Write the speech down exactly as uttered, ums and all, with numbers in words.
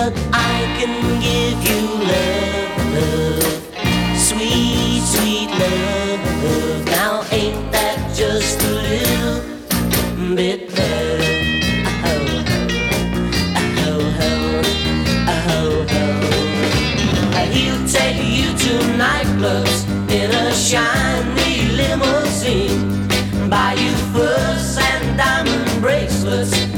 but I can give you love, love, sweet, sweet love. Now ain't that just a little bit better? He'll take you to nightclubs in a shiny limousine, buy you furs and diamond bracelets,